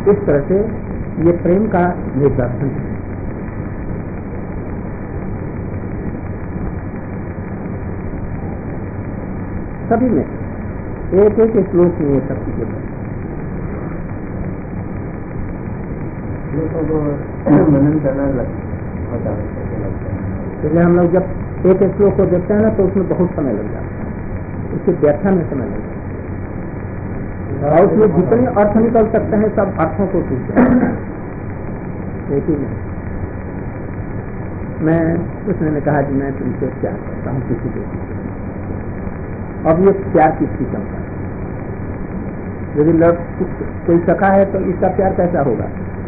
इस तरह से ये प्रेम का निदर्शन है। सभी में एक एक श्लोक में ये सब चीजें मनन करना लगता है। इसलिए हम लोग जब एक एक श्लोक को देखते हैं ना तो उसमें बहुत समय लग जाता है, उसकी व्याख्या में समय लग जाता है, और उसमें जितने अर्थ निकल सकते हैं सब अर्थों को पूछते हैं। एक ही नहीं। मैं उसने कहा कि मैं तुमसे प्यार करता हूँ किसी को, अब ये प्यार किसकी चलता है? यदि कोई सखा है तो इसका प्यार कैसा होगा?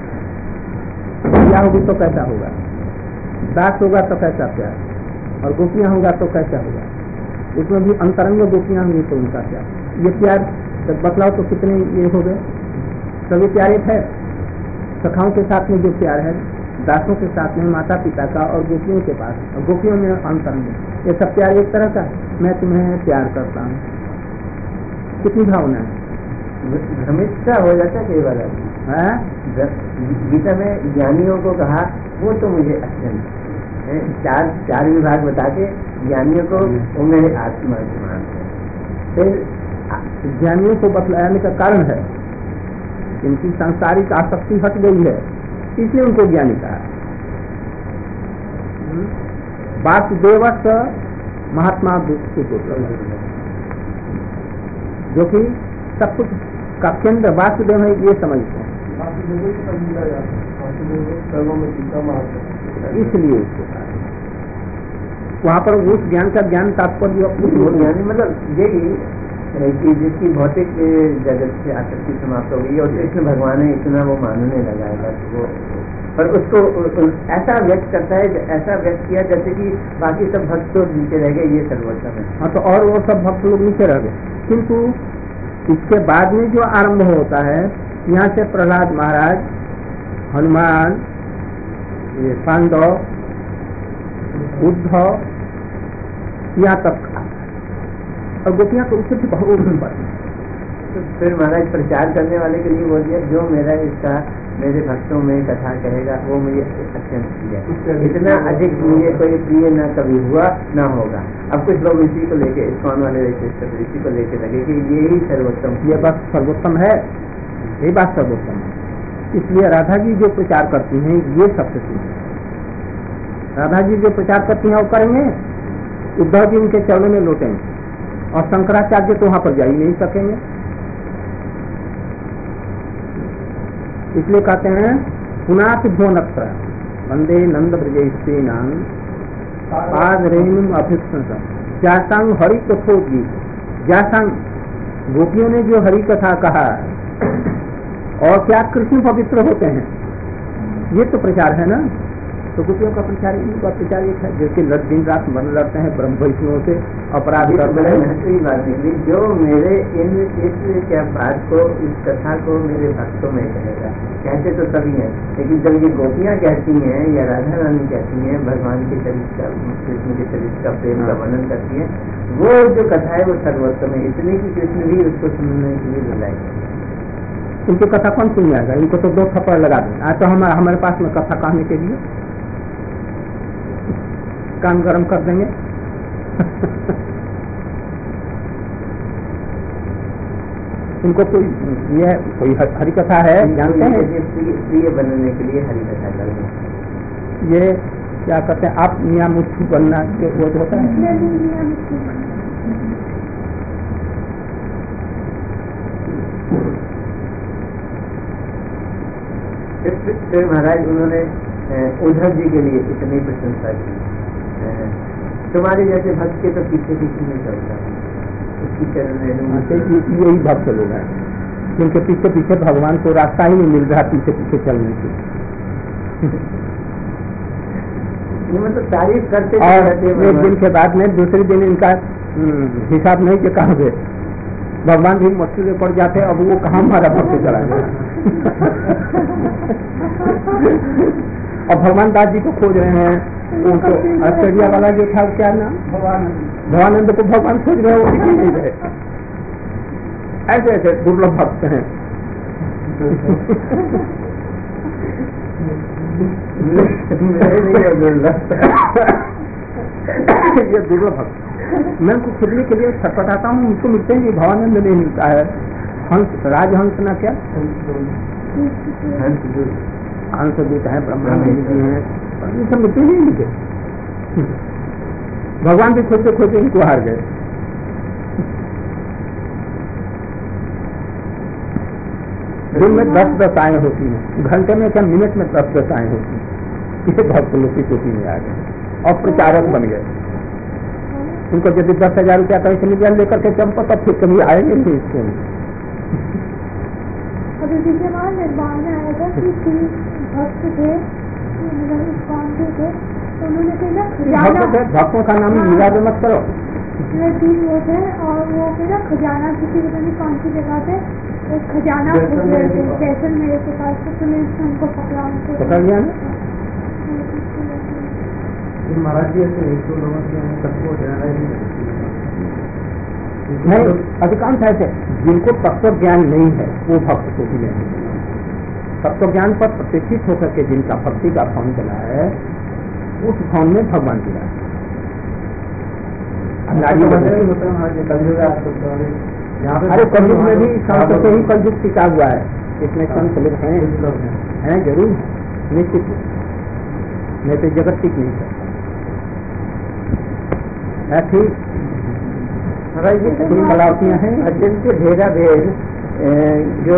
होगी तो कैसा होगा? दास होगा तो कैसा प्यार? और गोपियां होगा तो कैसा होगा? उसमें भी अंतरंग गोपियां हुई तो उनका प्यार। ये प्यार जब बतलाओ तो कितने ये हो गए? सभी प्यार एक है। सखाओं के साथ में जो प्यार है, दासों के साथ में माता पिता का, और गोपियों के पास, और गोपियों में अंतरंग, ये सब प्यार एक तरह का। मैं तुम्हें प्यार करता हूँ, कितनी भावना है? हमेशा हो जाता है कई बार। गीता में ज्ञानियों को कहा वो तो मुझे अत्यंत चार विभाग बता के ज्ञानियों को वो मेरे आत्मा फिर ज्ञानियों को बतलाने का कारण है इनकी सांसारिक आसक्ति हट गई है, इसलिए उनको ज्ञानी कहा। वासुदेवस महात्मा जो कि सब कुछ का केंद्र वासुदेव है, ये समझते हैं, इसलिए उसको वहाँ पर उस ज्ञान का ज्ञान तात्पर्य ज्ञानी मतलब यही कि जिसकी भौतिक जगत से आसक्ति समाप्त हो गई और कृष्ण भगवान ने इतना वो मानने लगा है बस वो, पर उसको ऐसा व्यक्त करता है, ऐसा व्यक्त किया जैसे कि बाकी सब भक्त तो नीचे रह गए, ये सर्वोत्तम है। हाँ, तो और वो सब भक्त लोग नीचे रह गए, किंतु इसके बाद में जो आरंभ होता है, यहाँ से प्रहलाद महाराज, हनुमान, ये पांडव, उद्धव, यहाँ तक, और गोपियाँ तो उससे भी बहुत ऊपर। तो फिर महाराज प्रचार करने वाले के लिए बोल दिया, जो मेरा इसका मेरे भक्तों में कथा कहेगा वो मुझे अत्यंत प्रिय है, इतना अधिक मुझे कोई प्रिय न कभी हुआ न होगा। अब कुछ लोग इसी को लेके, इस्कॉन वाले इसी को लेके लगे कि ये ही सर्वोत्तम, ये बात सर्वोत्तम है, ये बात सर्वोत्तम है। इसलिए राधा जी जो प्रचार करती हैं ये सबसे ठीक है। राधा जी जो प्रचार करती हैं वो करेंगे, उद्धव जी उनके चरणों में लौटेंगे, और शंकराचार्य तो वहां पर जा ही नहीं सकेंगे। इसलिए कहते हैं पुनाथ भुवनत्र वंदे नंद ब्रजेस्तेनां पादरेणुम अभिक्षण जासंग हरि कथो गीत। जासंग गोपियों ने जो हरि कथा कहा, और क्या कृष्ण पवित्र होते हैं, ये तो प्रचार है ना। तो गोपियों का प्रचार, इनका प्रचार एक है, जैसे दिन रात मन लड़ते हैं ब्रह्म वैष्णवों से, अपराध करते हैं। बात नहीं, जो मेरे इस क्या बात को, इस कथा को मेरे भक्तों में कहेगा, कहते तो सभी हैं, लेकिन जब ये गोपियाँ कहती हैं या राधा रानी कहती हैं भगवान के चरित्र का, कृष्ण के चरित्र का प्रेम का वर्णन करती है, वो जो कथा है वो सर्वोत्तम है, इसलिए कि कृष्ण भी उसको सुनने के लिए बुलाएंगे। इनकी कथा कौन सुन जाएगा? इनको तो 2 थप्पड़ लगा दें। आज तो हमारे पास में कथा कहने के लिए कान गरम कर देंगे। इनको कोई हरि कथा है जानते हैं? प्रिय बनने के लिए हरि कथा करते, ये क्या कहते हैं, आप मियाँ मुट्ठी बनना के वो होता है। फिर महाराज उन्होंने उद्धव जी के लिए इतनी प्रशंसा की, तुम्हारे जैसे भक्त के तो पीछे पीछे नहीं चलता, उसकी चरण यही भक्त लोग हैं जिनके पीछे पीछे भगवान को रास्ता ही नहीं मिल रहा पीछे पीछे चलने की। मतलब तारीफ करते और एक दिन के बाद में दूसरे दिन इनका हिसाब नहीं कि कहाँ गए, भगवान भी मुश्किल में पड़ जाते, अब वो कहाँ हमारा भक्त चला गया। और भगवान दास जी को खोज रहे हैं, उनको ऑस्ट्रेलिया वाला जो था क्या नाम, भवानंद को भगवान खोज रहे हैं, वो दिख नहीं रहे। ऐसे ऐसे दुर्लभ भक्त हैं। ये दुर्लभ भक्त, मैं उनको खुदने के लिए छटपटाता हूँ, उनको मिलते हैं, भवानंद नहीं मिलता है। हंस, राजहंस ना क्या हंसदूत है, ब्रह्मानंद जी हैं, ये सब मिलते ही मिलते। भगवान भी खोजते खोजते इनको हार गए। दिन में 10-10 आए होती हैं, घंटे में क्या मिनट में 10-10 आए होती हैं। ये भक्त लोग की चोटी में आ गए और प्रचारक बन गए। उनको यदि 10,000 रुपया कहीं से निकाल लेकर के चंपा, तब फिर कभी आएंगे नहीं इसको। अभी पीछे वहाँ निर्माण में आया था कि 3 भक्त थे, मतलब इस कौन से थे, तो उन्होंने कहा खजाना, भक्तों का नाम निराद मत करो। 3 वो थे और वो कहा खजाना किसी पता नहीं कौन सी जगह पे एक खजाना जैसलमेर के पास, तो पुलिस ने उनको पकड़ा, उनको पकड़ लिया ना। महाराज जी ऐसे 1-2 लोगों के सबको नहीं, अधिकांश ऐसे जिनको तत्व ज्ञान नहीं है वो भक्त को भी नहीं। तत्व ज्ञान पर प्रतिष्ठित होकर के जिनका भक्ति का फॉर्म चला है, उस फॉर्म में भगवान जी है। अरे कलयुग में भी संत से ही कलयुग टिका हुआ है, इसमें संत लोग हैं जरूर, निश्चित नहीं तो जगत टिक नहीं सकता है। ठीक महाराज जी थोड़ी कलावतियाँ हैं, अत्यंत भेदा भेद जो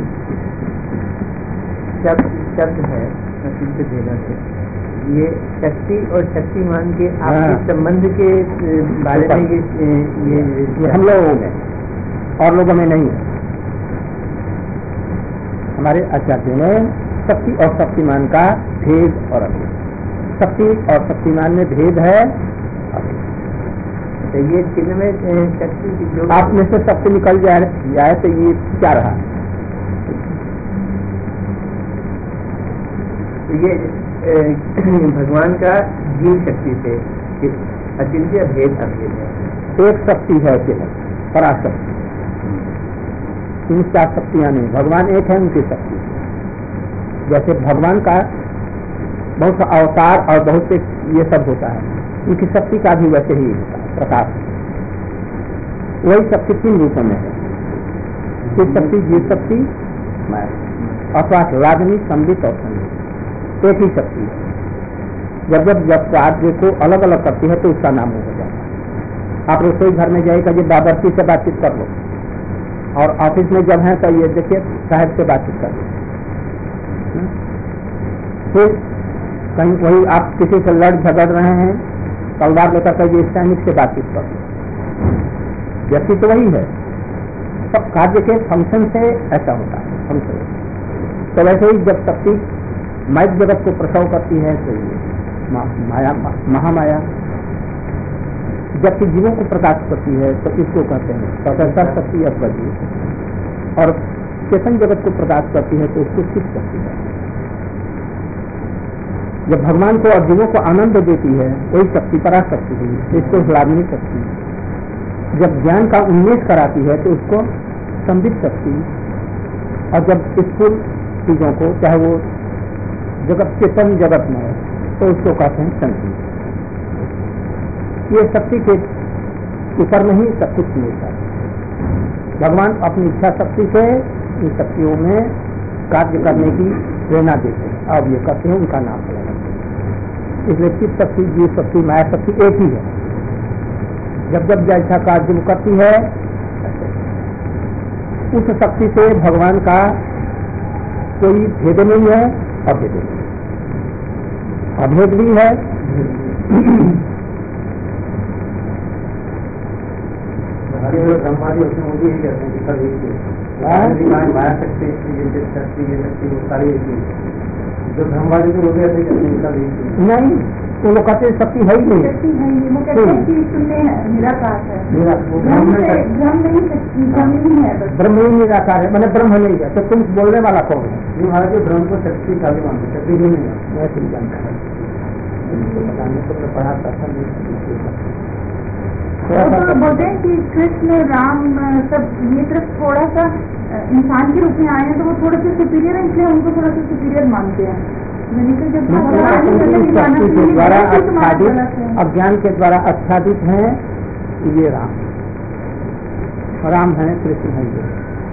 शब्द है, अत्यंत भेदा भेद, ये शक्ति और शक्तिमान के आपके संबंध के बारे में ये हम लोगों में और लोगों में नहीं है। हमारे आचार्य ने शक्ति और शक्तिमान का भेद और अभेद, शक्ति और शक्तिमान में भेद है। तो ये चिन्ह में शक्ति जो आप में से शक्ति निकल जाए तो ये क्या रहा? तो ये भगवान का जीव शक्ति से अचिंत्य भेद अभेद है। एक शक्ति है केवल पराशक्ति, 3-4 शक्तियां नहीं, भगवान एक है, उनकी शक्ति। जैसे भगवान का बहुत सा अवतार और बहुत से ये सब होता है, उनकी शक्ति का भी वैसे ही होता है प्रकाश। वही शक्ति 3 रूपों में है, शिव शक्ति, जीव शक्ति, अथवा रागनी, संगीत और संगीत, एक ही शक्ति है। जब कार्य को अलग अलग करती है तो उसका नाम हो जाता है। आप रसोई घर में जाइएगा, ये बावर्ची से बातचीत कर लो, और ऑफिस में जब है तो ये देखिए साहब से बातचीत कर लो। फिर कहीं वही आप किसी से लड़ झगड़ रहे हैं, तलवार लेकर के ये सैनिक से बातचीत कर लो। व्यक्ति तो वही है, सब कार्य के फंक्शन से ऐसा होता है फंक्शन। तो वैसे ही जब शक्ति माइक जगत को प्रसव करती है तो ये माया, महामाया, जबकि जीवों को प्रकाश करती है तो इसको कहते हैं स्वतंत्र शक्ति अथवा जीव, और चेतन जगत को प्रकाश करती है तो उसको चित शक्ति है। जब भगवान को और जीवों को आनंद देती है वही शक्ति पराशक्ति है, इसको ह्लादनी शक्ति। जब ज्ञान का उन्मेष कराती है तो उसको संबित शक्ति, और जब स्थूल चीजों को चाहे वो जगत चेतन जगत में है तो उसको कहते हैं संगीत। ये शक्ति के ऊपर में ही सब कुछ मिलता है। भगवान अपनी इच्छा शक्ति से इन शक्तियों में कार्य करने की प्रेरणा देते हैं, अब ये करते हैं, उनका नाम अलग है। इसलिए चित्त शक्ति, जीव शक्ति, माया शक्ति एक ही है। जब जब जैसा कार्य वो करती है उस शक्ति से भगवान का कोई भेद नहीं है, अभेद नहीं, अभेद भी है। ब्रह्मादि उसमें मुझे ही कहते हैं कि सब एक ही माया शक्ति, ये शक्ति, ये शक्ति, वो सारी एक ही। जो ब्रह्मादि को वो भी ऐसे कहते हैं सब एक ही। नहीं, वो लोग कहते हैं शक्ति है ही नहीं, शक्ति है ही नहीं, वो कहते हैं कि इसमें निराकार है, ब्रह्म नहीं शक्ति, ब्रह्म ही है, ब्रह्म ही निराकार है, मैंने ब्रह्म नहीं है। तो तुम बोलने वाला कौन है? जी महाराज, ब्रह्म को शक्ति खाली मानते, शक्ति ही नहीं है। मैं तुम जानता है बताने को मैं पढ़ा था तो बोलते हैं कि कृष्ण राम सब ये तरफ थोड़ा सा इंसान के रूप में आए हैं तो वो थोड़े से सुपीरियर है, इसलिए उनको थोड़ा सा सुपीरियर मानते हैं। मैंने कहा जब शक्ति के द्वारा आच्छादित, अज्ञान के द्वारा आच्छादित हैं ये राम है, कृष्ण है ये,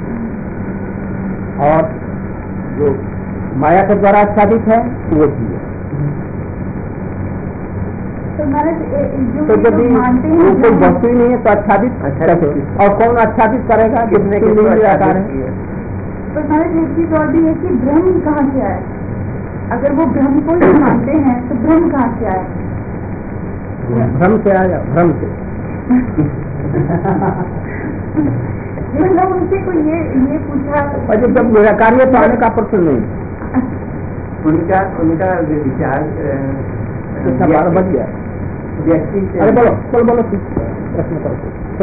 और जो माया के द्वारा आच्छादित है वो जी है। तो जब कोई वस्तु ही नहीं है तो आच्छादित और कौन आच्छादित करेगा जितने के निराकार है। तो हमारे एक चीज और भी है कि ब्रह्म कहाँ से आए, अगर वो ब्रह्म को ही मानते हैं तो ब्रह्म कहाँ से आए? भ्रम से आया, भ्रम से। मतलब उनसे कोई ये पूछा, और जब निराकार है तो आने का प्रश्न नहीं, उनका विचार बच गया। व्यक्ति से अरे बोलो प्रश्न करो।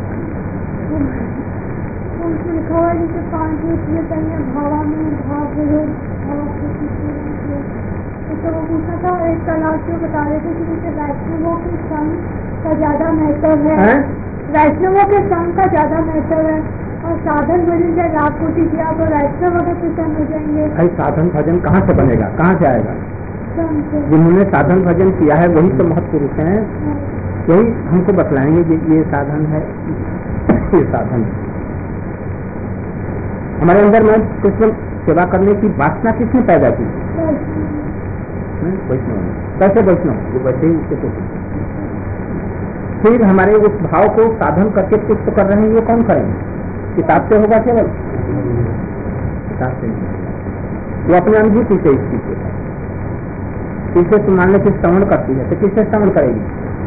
लिखा हुआ जैसे 5 इसलिए चाहिए भावा में भाव विरोध तो वो पूछा था। एक तलाश जो बता रहे थे कि जैसे वैष्णवों के संघ का ज्यादा महत्व है, वैष्णवों के संघ का ज्यादा महत्व है, और साधन भजन से लाभ पूर्ति किया तो वैष्णव अगर प्रसन्न हो जाएंगे। भाई साधन भजन कहाँ से बनेगा, कहाँ से आएगा? जिन्होंने साधन भजन किया है वही तो महत्पुरुष हैं, यही हमको बतलाएंगे कि ये साधन है, ये साधन है। हमारे अंदर में कृष्ण सेवा करने की वासना किसने पैदा की? वैष्णव। कैसे वैष्णव? वो वैसे ही उसके तो फिर हमारे उस भाव को साधन करके पुष्ट कर रहे हैं, ये कौन करेंगे? किताब से होगा केवल? किताब से नहीं, वो अपने अनुभूति से इस चीज को किसे सुनाने से श्रवण करती है, तो किससे श्रवण करेगी?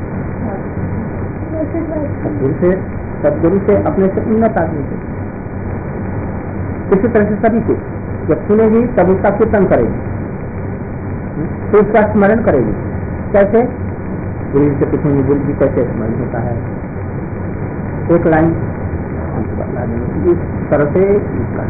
सदगुरु से, अपने से उन्नत आदमी से। इसी तरह से सभी को जब सुनेगी तब उसका कीर्तन करेगी, तो उसका स्मरण करेगी। कैसे? गुरु से पूछेंगे, गुरु जी कैसे स्मरण होता है? एक लाइन हमको बता देंगे, इस तरह से इसका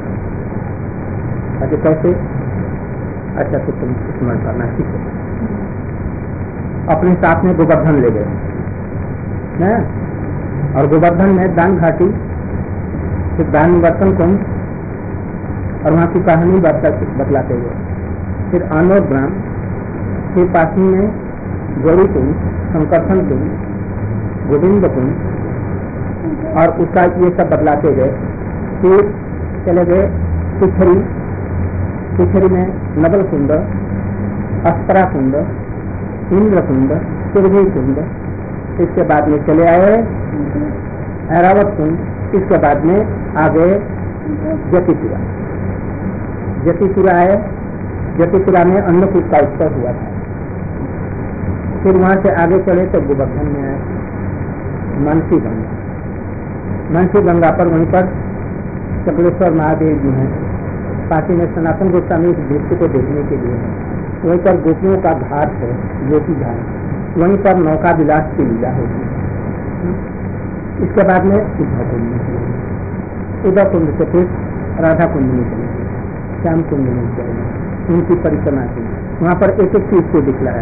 अच्छा कैसे? अच्छा तो तुम स्मरण करना ठीक है। अपने साथ में गोवर्धन ले गए और गोवर्धन में दान घाटी, फिर दान बर्तन कौन, और वहाँ की कहानी बतलाते हुए फिर आनोर ग्राम, फिर पास में गौरी कुंड, संकर्षण कुंड, गोविंद कुंड, और उसका ये सब बतलाते गए। फिर चले गए पिछड़ी, पिछड़ी में नवल कुंड, अस्परा कुंड, इंद्र कुंड, सुरभि कुंड, इसके बाद में चले आए ऐरावत कुंड, इसके बाद में आ गए जतिपुरा। जतिपुरा है, जतिपुरा में अन्नकूट का उत्सव हुआ था। फिर वहां से आगे चले तो गोवर्धन में आए मानसी गंगा। मानसी गंगा पर वहीं पर चकलेश्वर महादेव जी हैं। पासी में सनातन गोस्वामी इस दृश्य को देखने के लिए है। वहीं पर गोपियों का घाट है, गोपी घाट, वहीं पर नौका विलास की लीला होगी। इसके बाद में उद्धव कुंड निकलेंगे, उद्धव कुंड से फिर राधा कुंड निकलेंगे, श्याम कुंड निकलेंगे, उनकी परिक्रमा की। वहाँ पर एक एक चीज को दिखलाया।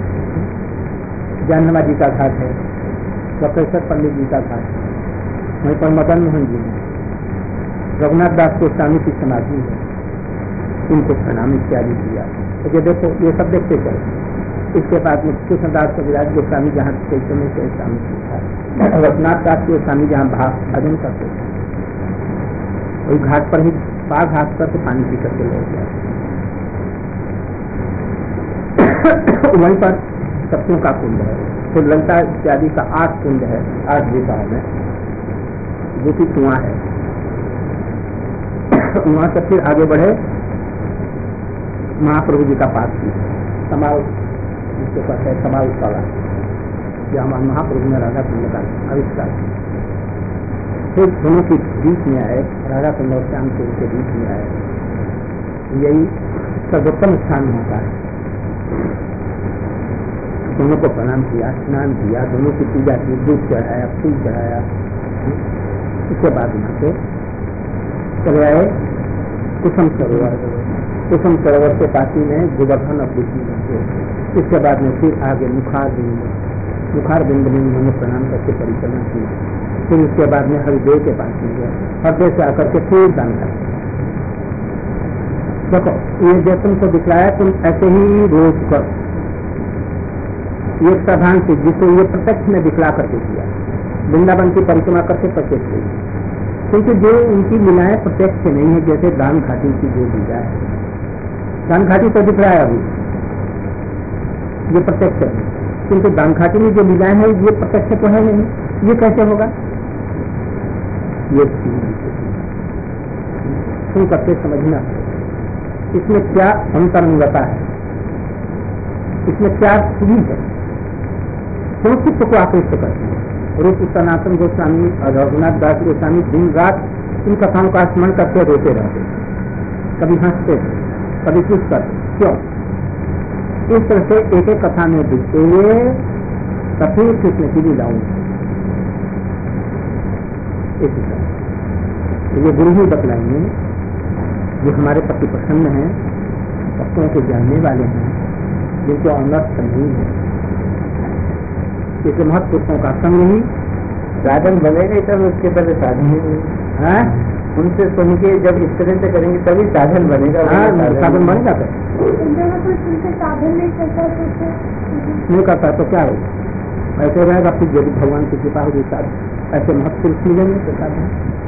जानवा जी का घाट है, प्रोफेसर पंडित जी का घाट है, वहीं पर मदन मोहन जी है, रघुनाथ दास गोस्वामी की समाधि है, उनको प्रणाम इत्यादि किया। तो ये देखो, ये सब देखते चले। इसके बाद में कृष्णदास कविराज गोस्वामी जहाँ चैतन्य के स्वामी था, रघुनाथ दास गोस्वामी जहाँ भजन करते थे, वही घाट पर ही पार घाट पर तो पानी पी करके लौट गया। वहीं पर सत्यों का कुंड है, फिर लंका इत्यादि का 8 कुंड है, 8 द्वीपाओं में, जो कि कुआं है। वहां से फिर आगे बढ़े महाप्रभु जी का पाठ की समाव, जिसको कहते हैं समावेश वाला, जहाँ महाप्रभु ने राधा कुंड का आविष्कार किया। फिर दोनों के बीच में आए, राधा कुंड और श्याम कुंड के बीच में आए, यही सर्वोत्तम स्थान होता है। दोनों को प्रणाम किया, स्नान किया, दोनों की पूजा की, दूध चढ़ाया, फूल चढ़ाया। इसके बाद वहाँ से चले आए कुसुम सरोवर। कुसुम सरोवर के पासी में गोवर्धन और कृष्ण थे। इसके बाद में फिर आगे मुखार बिंद में उन्होंने प्रणाम करके परिक्रमा की। फिर उसके बाद में हरिदेव के पास में गए। हृदय से आकर के फिर दान करते। देखो ये जो तुमको दिखलाया तुम ऐसे ही रोज करो, ये साधारण चीज जिसको ये प्रत्यक्ष में दिखला करके किया, वृंदावन की परिक्रमा करके प्रत्यक्ष हुई, क्योंकि जो उनकी लीलाएं प्रत्यक्ष नहीं है, जैसे दान घाटी की जो लीला है, दान घाटी तो दिख रहा है अभी, ये प्रत्यक्ष है, किंतु दान घाटी में जो लीलाएं हैं ये प्रत्यक्ष तो है नहीं, ये कैसे होगा? ये तुम करके समझना इसमें क्या अंतरंगता है, इसमें क्या चीज है, क्यों चित्त को आकृष्ट करते हैं। रूप सनातन गोस्वामी और रघुनाथ दास गोस्वामी दिन रात इन कथाओं का स्मरण करते रोते रहते, कभी हंसते कभी कुछ करते, क्यों? इस तरह से एक एक कथा में दिखते हुए कथी कृष्ण की लीलाओं इसी तरह ये गुरु ही बतलाएंगे जो हमारे प्रति प्रसन्न हैं, भक्तों को जानने वाले हैं, जिनको अनर्थ नहीं है, इसके महत्पुरुषों का संग ही साधन बनेगा, तब उसके पहले साधन ही है। उनसे सुन के जब इस तरह से करेंगे तभी साधन बनेगा। साधन बनेगा तो साधन नहीं करता नहीं करता तो क्या होगा? ऐसे रहेगा, फिर यदि भगवान की कृपा होगी साधन, ऐसे महत्पुरुष मिलेंगे तो साधन।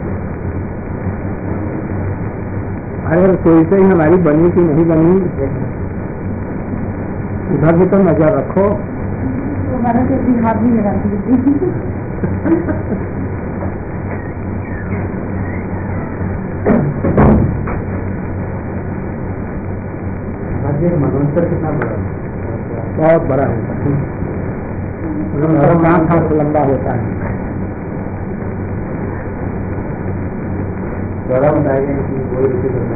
अरे रसोई से ही हमारी बनी कि नहीं बनी, उधर भी तो नजर रखो। हमारा तो हाथ भी लगा मनोन्तर कितना बड़ा? बहुत बड़ा होता है, हाथ लंबा होता है। बड़ा बताएंगे कि कोई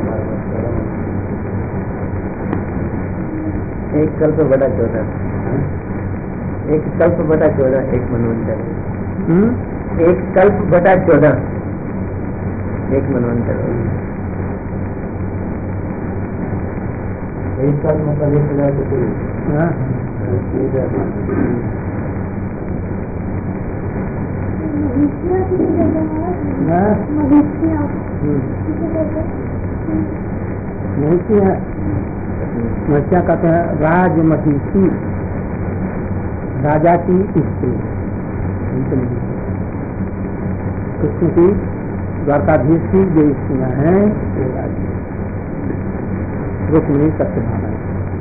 एक कल्प बड़ा 14, एक कल्प बटा 14, एक मनवंतर, एक कल्प बटा 14, एक मनवंतर। एक कल्प मतलब 1000 तो क्या कहते हैं? राजमहिषी, राजा की स्त्री, कृष्ण की द्वारकाधीश की जो स्त्रियां हैं रुक्मिणी सत्यभामा।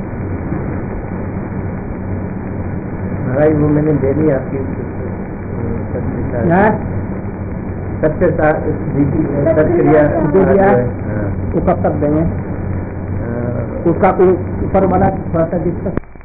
महाराज वो मैंने दे दी आपकी सत्क्रिया दे दिया, वो कब तक देंगे? उसका ऊपर वाला थोड़ा सा डिस्कस